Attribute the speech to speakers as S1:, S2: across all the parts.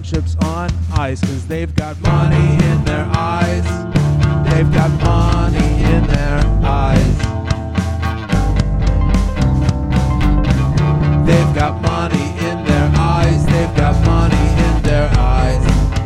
S1: friendships on ice, 'cause they've got money in their eyes. They've got money in their eyes. They've got money in their eyes. They've got money in their eyes.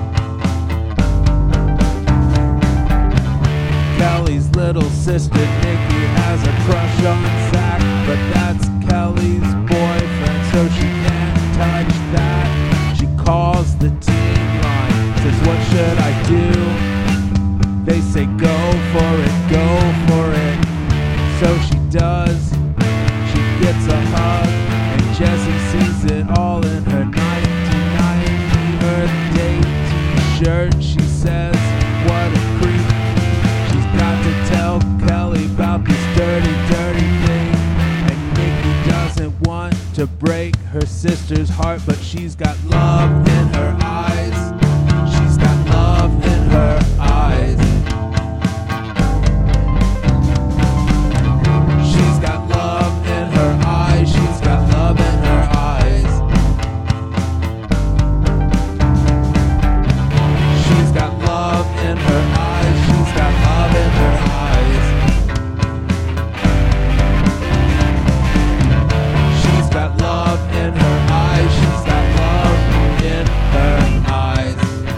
S1: Kelly's little sister Nikki has a crush on Zach, but that's Kelly's boyfriend, so she can't touch that. She calls the teen line, says, "What should I do?" They say, "Go for it, go for it." So she does. She gets a hug, and Jessie sees it all in her 1990 Earth Day t-shirt. She says, "What a creep." She's got to tell Kelly about this dirty, dirty thing. And Nikki doesn't want to break her sister's heart, but she's got love in her eyes. She's got love in her eyes. She's got love in her eyes. She's got love in her eyes. She's got love in her eyes. She's got love in her eyes. She's got love in her eyes. She's got love in her eyes.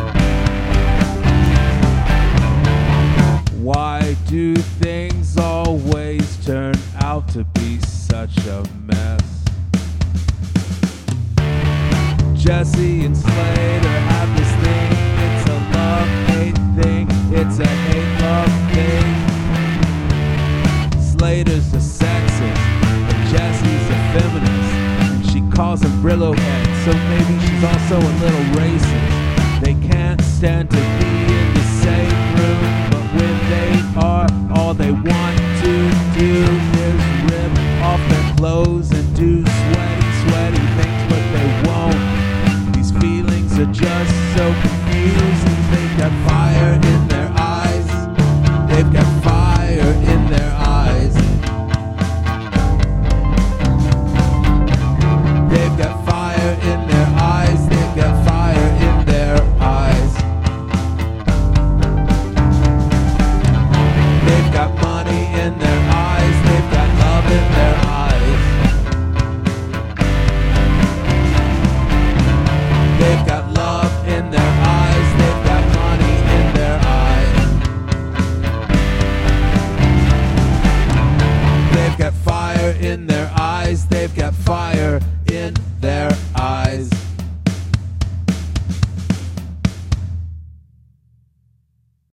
S1: Why do things always turn out to be such a mess? Jessie and Slater have this thing. It's a love-hate thing. It's a hate-love thing. Slater's a sexist, and Jessie's a feminist, and she calls him Brillo head, so maybe she's also a little racist. They can't stand to be in the same room, but when they are, all they want to do is rip off their clothes and do sweaty, sweaty things, but they won't. These feelings are just so confusing. They've got fire in their eyes. They've got